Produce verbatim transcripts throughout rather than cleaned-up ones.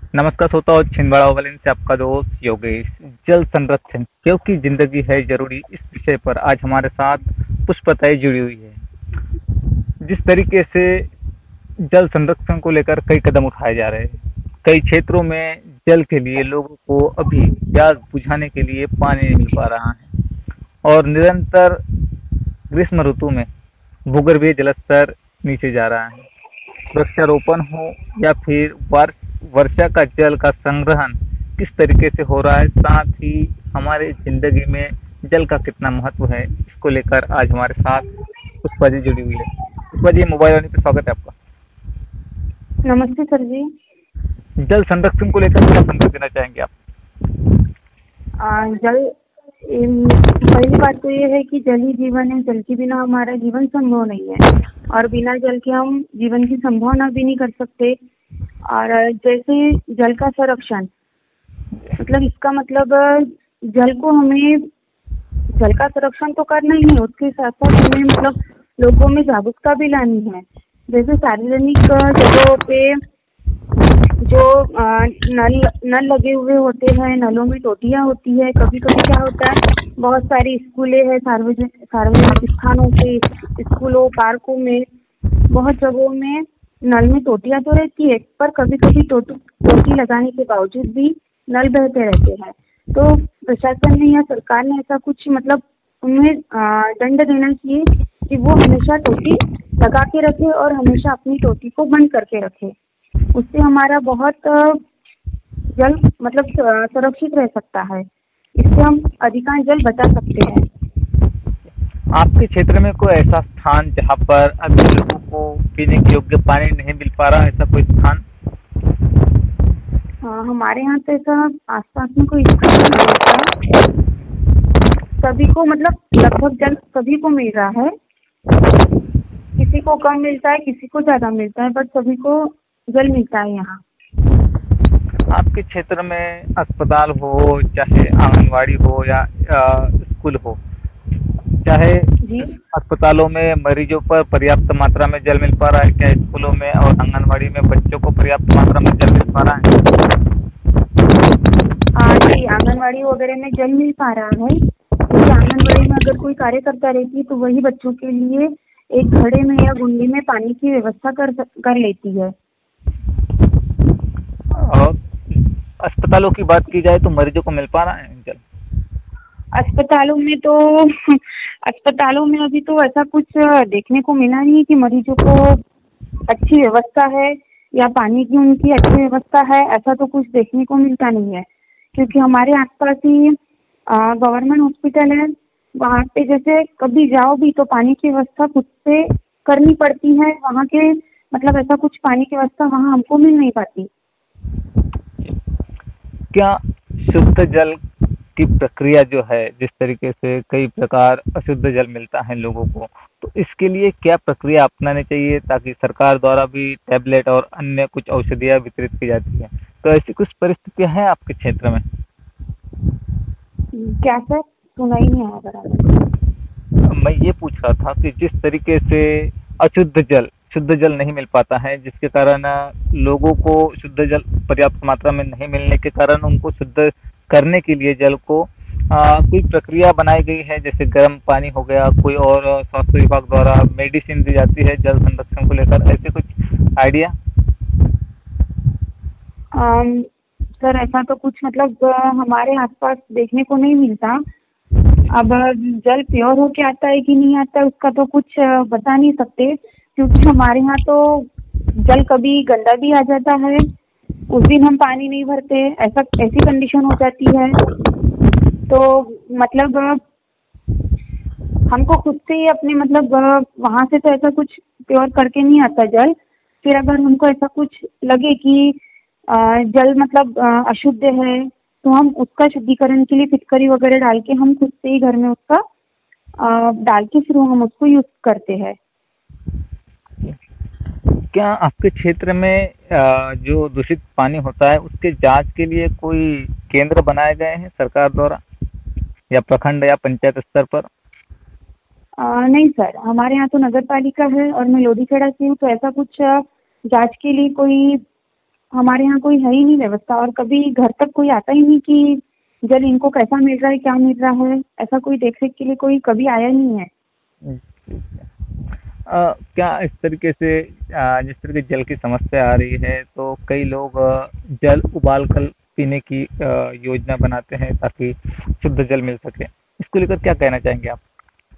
नमस्कार श्रोता और छिंदवाड़ा ओवलिन से आपका दोस्त योगेश। जल संरक्षण क्योंकि जिंदगी है जरूरी, इस विषय पर आज हमारे साथ पुष्पताई जुड़ी हुई है। जिस तरीके से जल संरक्षण को लेकर कई कदम उठाए जा रहे हैं, कई क्षेत्रों में जल के लिए लोगों को अभी प्यास बुझाने के लिए पानी नहीं मिल पा रहा है और निरंतर ग्रीष्म ऋतु में भूगर्भीय जलस्तर नीचे जा रहा है। वृक्षारोपण हो या फिर वर्ष वर्षा का जल का संग्रहण किस तरीके से हो रहा है, साथ ही हमारे जिंदगी में जल का कितना महत्व है, इसको लेकर आज हमारे साथ पुष्पा जी जुड़ी हुई है। पुष्पा जी, मोबाइल वाणी पे स्वागत है आपका। नमस्ते सर जी। जल संरक्षण को लेकर क्या संदेश देना चाहेंगे आप? आ, जल इम, पहली बात तो ये है कि जल ही जीवन है। जल के बिना हमारा जीवन संभव नहीं है और बिना जल के हम जीवन की संभावना भी नहीं कर सकते। और जैसे जल का संरक्षण, मतलब इसका मतलब जल को हमें जल का संरक्षण तो करना ही है, उसके साथ साथ हमें मतलब लोगों में जागरूकता भी लानी है। जैसे सार्वजनिक जगहों पे जो आ, नल नल लगे हुए होते हैं, नलों में टोटियां होती है। कभी कभी क्या होता है, बहुत सारी स्कूलें हैं, सार्वजनिक सार्वजनिक स्थानों पे, स्कूलों पार्कों में बहुत जगहों में नल में टोटियां तो रहती है, पर कभी कभी टोटी टोटी लगाने के बावजूद भी नल बहते रहते हैं। तो प्रशासन ने या सरकार ने ऐसा कुछ मतलब उन्हें दंड देना चाहिए कि वो हमेशा टोटी लगा के रखे और हमेशा अपनी टोटी को बंद करके रखे। उससे हमारा बहुत जल मतलब सुरक्षित रह सकता है। इससे हम अधिकांश जल बचा सकते हैं। आपके क्षेत्र में कोई ऐसा स्थान जहाँ पर अभी लोगों को पीने के योग्य पानी नहीं मिल पा रहा, ऐसा कोई स्थान? हाँ, हमारे यहाँ तो ऐसा आसपास में कोई स्थान नहीं होता। सभी को मतलब लगभग जल सभी को मिल रहा है। किसी को कम मिलता है, किसी को ज्यादा मिलता है, बट सभी को जल मिलता है यहाँ। आपके क्षेत्र में अस्पताल हो, चाहे आंगनवाड़ी हो या स्कूल हो, चाहे अस्पतालों में मरीजों पर पर्याप्त मात्रा में जल मिल पा रहा है क्या? स्कूलों में और आंगनवाड़ी में बच्चों को पर्याप्त मात्रा में जल मिल पा रहा है? जी, आंगनवाड़ी वगैरह में जल मिल पा रहा है, क्योंकि आंगनवाड़ी में अगर कोई कार्यकर्ता रहती है तो वही बच्चों के लिए एक घड़े में या गुंडी में पानी की व्यवस्था कर कर लेती है। और अस्पतालों की बात की जाए तो मरीजों को मिल पा रहा है जल? अस्पतालों में तो अस्पतालों में अभी तो ऐसा कुछ देखने को मिला नहीं कि मरीजों को अच्छी व्यवस्था है या पानी की उनकी अच्छी व्यवस्था है, ऐसा तो कुछ देखने को मिलता नहीं है। क्योंकि हमारे आसपास ही गवर्नमेंट हॉस्पिटल है, वहाँ पे जैसे कभी जाओ भी तो पानी की व्यवस्था खुद से करनी पड़ती है। वहाँ के मतलब ऐसा कुछ पानी की व्यवस्था वहाँ हमको मिल नहीं पाती। क्या शुद्ध जल की प्रक्रिया जो है, जिस तरीके से कई प्रकार अशुद्ध जल मिलता है लोगों को, तो इसके लिए क्या प्रक्रिया अपनानी चाहिए ताकि सरकार द्वारा भी टैबलेट और अन्य कुछ औषधियाँ वितरित की जाती है? तो ऐसी कुछ परिस्थितियां हैं आपके क्षेत्र में? क्या सर, सुना ही नहीं आया बराबर। मैं ये पूछ रहा था कि जिस तरीके से अशुद्ध जल शुद्ध जल नहीं मिल पाता है, जिसके कारण लोगों को शुद्ध जल पर्याप्त मात्रा में नहीं मिलने के कारण उनको शुद्ध करने के लिए जल को आ, कोई प्रक्रिया बनाई गई है, जैसे गर्म पानी हो गया, कोई और स्वास्थ्य विभाग द्वारा मेडिसिन दी जाती है जल संरक्षण को लेकर, ऐसे कुछ आइडिया? सर ऐसा तो कुछ मतलब हमारे आसपास देखने को नहीं मिलता। अब जल प्योर होके आता है कि नहीं आता है उसका तो कुछ बता नहीं सकते, क्योंकि हमारे यहाँ तो जल कभी गंदा भी आ जाता है, उस दिन हम पानी नहीं भरते, ऐसा ऐसी कंडीशन हो जाती है। तो मतलब हमको खुद से ही अपने मतलब वहाँ से तो ऐसा कुछ प्योर करके नहीं आता जल। फिर अगर हमको ऐसा कुछ लगे कि जल मतलब अशुद्ध है तो हम उसका शुद्धिकरण के लिए फिटकरी वगैरह डाल के हम खुद से ही घर में उसका डाल के फिर हम उसको यूज करते हैं। क्या आपके क्षेत्र में जो दूषित पानी होता है उसके जांच के लिए कोई केंद्र बनाए गए हैं सरकार द्वारा या प्रखंड या पंचायत स्तर पर? आ, नहीं सर, हमारे यहाँ तो नगर पालिका है और मैं लोधीखेड़ा से हूँ, तो ऐसा कुछ जांच के लिए कोई हमारे यहाँ कोई है ही नहीं व्यवस्था, और कभी घर तक कोई आता ही नहीं कि जल इनको कैसा मिल रहा है, क्या मिल रहा है, ऐसा कोई देख रेख के लिए कोई कभी आया ही नहीं है। अ, क्या इस तरीके से अ, जिस तरह की जल की समस्या आ रही है तो कई लोग अ, जल उबाल कर पीने की अ, योजना बनाते हैं ताकि शुद्ध जल मिल सके। इसको लेकर क्या कहना चाहेंगे आप?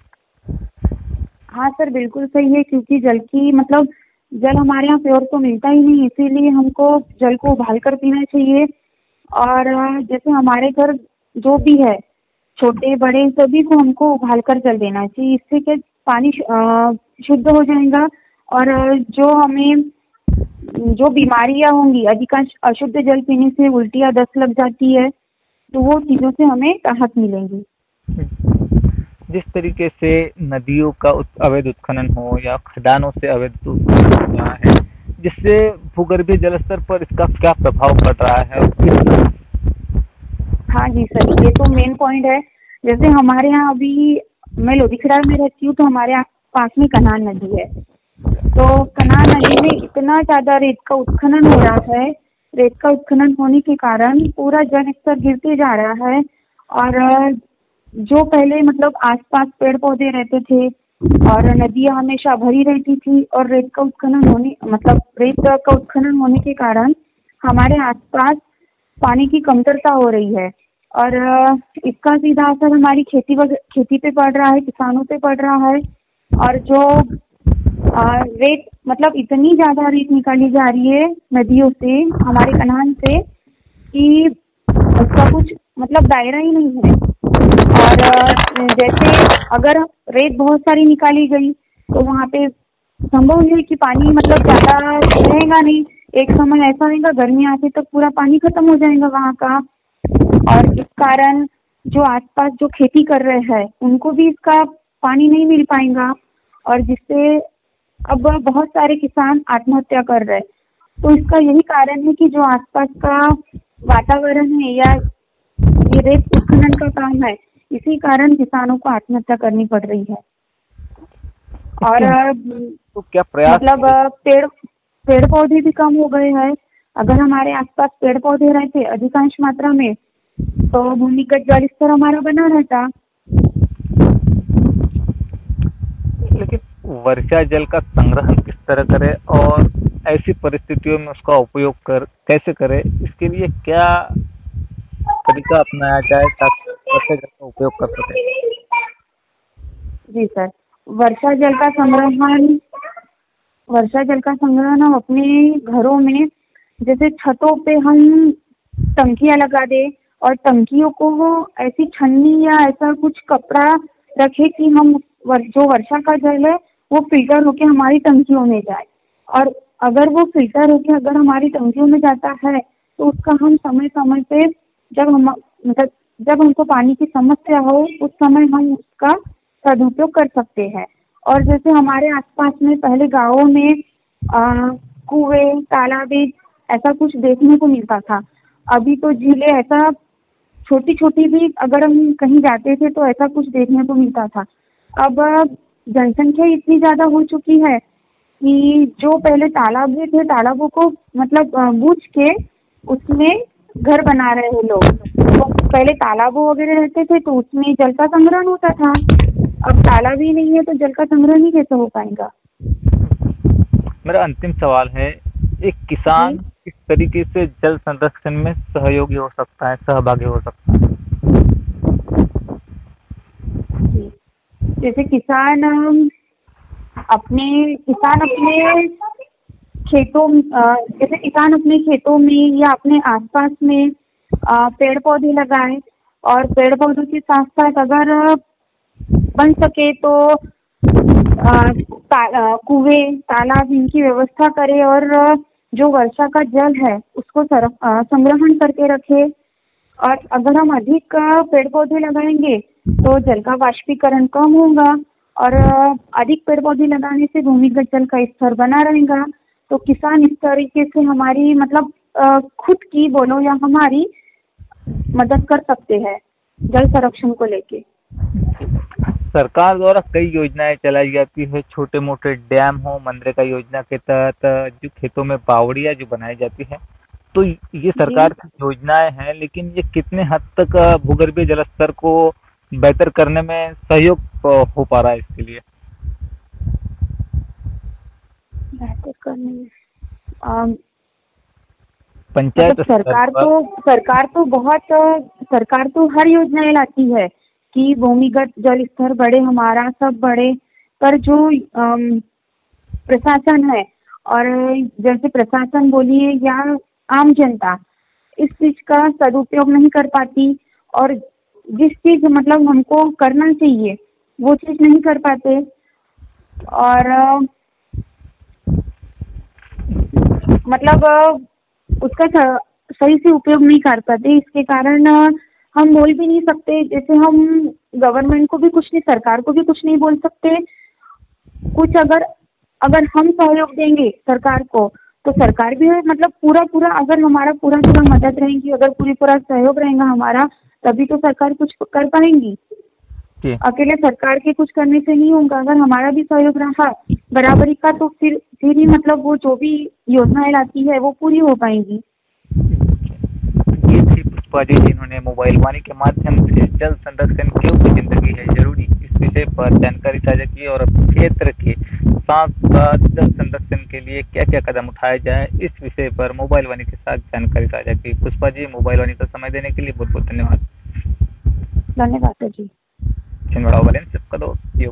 हाँ सर, बिल्कुल सही है, क्योंकि जल की मतलब जल हमारे यहाँ प्योर तो मिलता ही नहीं, इसीलिए हमको जल को उबाल कर पीना चाहिए। और अ, जैसे हमारे घर जो भी है, छोटे बड़े सभी को हमको उबाल कर जल देना चाहिए। इससे क्या पानी शु- अ, शुद्ध हो जाएगा, और अ, जो हमें जो बीमारियां होंगी, अधिकांश अशुद्ध जल पीने से उल्टियाँ दस्त लग जाती है, तो वो चीजों से हमें राहत मिलेंगी। जिस तरीके से नदियों का उत- अवैध उत्खनन हो या खदानों से अवैध उत्खनन हो रहा है, जिससे भूगर्भीय जलस्तर पर इसका क्या प्रभाव पड़ रहा है और कितना? हाँ जी सर, ये तो मेन पॉइंट है। जैसे हमारे यहाँ अभी मैं लोधीखड़ा में रहती हूँ, तो हमारे यहाँ पास में कनान नदी है। तो कनान नदी में इतना ज्यादा रेत का उत्खनन हो रहा है। रेत का उत्खनन होने के कारण पूरा जल स्तर गिरते जा रहा है। और अ, जो पहले मतलब आसपास पेड़ पौधे रहते थे और नदियां हमेशा भरी रहती थी, और रेत का उत्खनन होने मतलब रेत का उत्खनन होने के कारण हमारे आसपास पानी की कमतरता हो रही है। और अ, इसका सीधा असर हमारी खेती वग- खेती पे पड़ रहा है, किसानों पे पड़ रहा है। और जो अ, रेत मतलब इतनी ज्यादा रेत निकाली जा रही है नदियों से, हमारे कनान से, कि उसका कुछ मतलब दायरा ही नहीं है। और अ, जैसे अगर रेत बहुत सारी निकाली गई तो वहाँ पे संभव है कि पानी मतलब ज्यादा रहेगा नहीं। एक समय ऐसा आएगा, गर्मी आते तक पूरा पानी खत्म हो जाएगा वहाँ का। और इस कारण जो आसपास जो खेती कर रहे हैं उनको भी इसका पानी नहीं मिल पाएगा, और जिससे अब बहुत सारे किसान आत्महत्या कर रहे हैं। तो इसका यही कारण है कि जो आसपास का वातावरण है या ये रेत उत्खनन का काम है, इसी कारण किसानों को आत्महत्या करनी पड़ रही है। और इसके अ, तो क्या प्रयास मतलब अ, पेड़ पेड़ पौधे भी कम हो गए हैं। अगर हमारे आसपास पेड़ पौधे रहते अधिकांश मात्रा में, तो भूमिगत जल स्तर हमारा बना रहता। लेकिन वर्षा जल का संग्रहण किस तरह करें और ऐसी परिस्थितियों में उसका उपयोग कर कैसे करें, इसके लिए क्या तरीका अपनाया जाए ताकि वर्षा जल का उपयोग कर सके? जी सर, वर्षा जल का संग्रहण वर्षा जल का संग्रहण हम अपने घरों में, जैसे छतों पे हम टंकियां लगा दे, और टंकियों को वो ऐसी छन्नी या ऐसा कुछ कपड़ा रखे कि हम वर, जो वर्षा का जल है वो फिल्टर होके हमारी टंकियों में जाए। और अगर वो फिल्टर होके अगर हमारी टंकियों में जाता है, तो उसका हम समय समय पे जब हम मतलब जब हमको पानी की समस्या हो, उस समय हम उसका सदुपयोग कर सकते हैं। और जैसे हमारे आसपास में पहले गांवों में आ, कुएं तालाबे ऐसा कुछ देखने को मिलता था। अभी तो झीलें ऐसा छोटी छोटी भी अगर हम कहीं जाते थे तो ऐसा कुछ देखने को मिलता था। अब अ, जनसंख्या इतनी ज्यादा हो चुकी है कि जो पहले तालाब भी थे, तालाबों को मतलब अ, बूझ के उसमें घर बना रहे हैं लोग। तो पहले तालाबों वगैरह रहते थे तो उसमें जल का संग्रहण होता था। अब तालाब ही नहीं है तो जल का संग्रहण ही कैसे हो पाएगा? मेरा अंतिम सवाल है, एक किसान जी किस तरीके से जल संरक्षण में सहयोगी हो सकता है, सहभागी हो सकता है? जी, जैसे किसान अम, अपने किसान अपने खेतों अ, जैसे किसान अपने खेतों में या अपने आसपास में अ, पेड़ पौधे लगाएं। और पेड़ पौधों के साथ साथ अगर अ, बन सके तो अ, ता, अ, कुएं तालाब इनकी व्यवस्था करे, और अ, जो वर्षा का जल है उसको सर, अ, संग्रहण करके रखे। और अगर हम अधिक अ, पेड़ पौधे लगाएंगे तो जल का वाष्पीकरण कम होगा, और अ, अधिक पेड़ पौधे लगाने से भूमिगत जल का स्तर बना रहेगा। तो किसान इस तरीके से हमारी मतलब अ, खुद की बोलो या हमारी मदद कर सकते हैं जल संरक्षण को लेके। सरकार द्वारा कई योजनाएं चलाई जाती है, छोटे मोटे डैम हो, मनरेगा योजना के तहत जो खेतों में बावड़ियां जो बनाई जाती है, तो ये सरकार की योजनाएं हैं, लेकिन ये कितने हद तक अ, भूगर्भीय जल स्तर को बेहतर करने में सहयोग अ, हो पा रहा है इसके लिए? बेहतर करने में अम, पंचायत मतलब स्तर सरकार पर। तो सरकार तो बहुत अ, सरकार तो हर योजनाएं लाती है कि भूमिगत जल स्तर बढ़े, हमारा सब बढ़े। पर जो अम, प्रशासन है, और जैसे प्रशासन बोलिए या आम जनता, इस चीज का सदुपयोग नहीं कर पाती, और जिस चीज मतलब हमको करना चाहिए वो चीज नहीं कर पाते, और अ, मतलब अ, उसका स- सही से उपयोग नहीं कर पाते। इसके कारण अ, हम बोल भी नहीं सकते, जैसे हम गवर्नमेंट को भी कुछ नहीं, सरकार को भी कुछ नहीं बोल सकते। कुछ अगर अगर हम सहयोग देंगे सरकार को, तो सरकार भी है, मतलब पूरा पूरा अगर हमारा पूरा पूरा मदद रहेगी, अगर पूरी पूरा सहयोग रहेगा हमारा, तभी तो सरकार कुछ कर पाएंगी। जी। अकेले सरकार के कुछ करने से नहीं होगा। अगर हमारा भी सहयोग रहा बराबरी का, तो फिर फिर ही मतलब वो जो भी योजनाएं लाती है वो पूरी हो पाएंगी। ये थी पुष्पा जी, जिन्होंने मोबाइल वाणी के माध्यम से जल संरक्षण क्योंकि जिंदगी है जरूरी इस विषय पर जानकारी साझा की, और क्षेत्र के साथ साथ जल संरक्षण के लिए क्या क्या कदम उठाए जाए इस विषय पर मोबाइल वाणी के साथ जानकारी साझा की। पुष्पा जी, मोबाइल वाणी का समय देने के लिए बहुत बहुत धन्यवाद। धन्यवाद जी। छिंदवाड़ा वाले सबका दोस्त।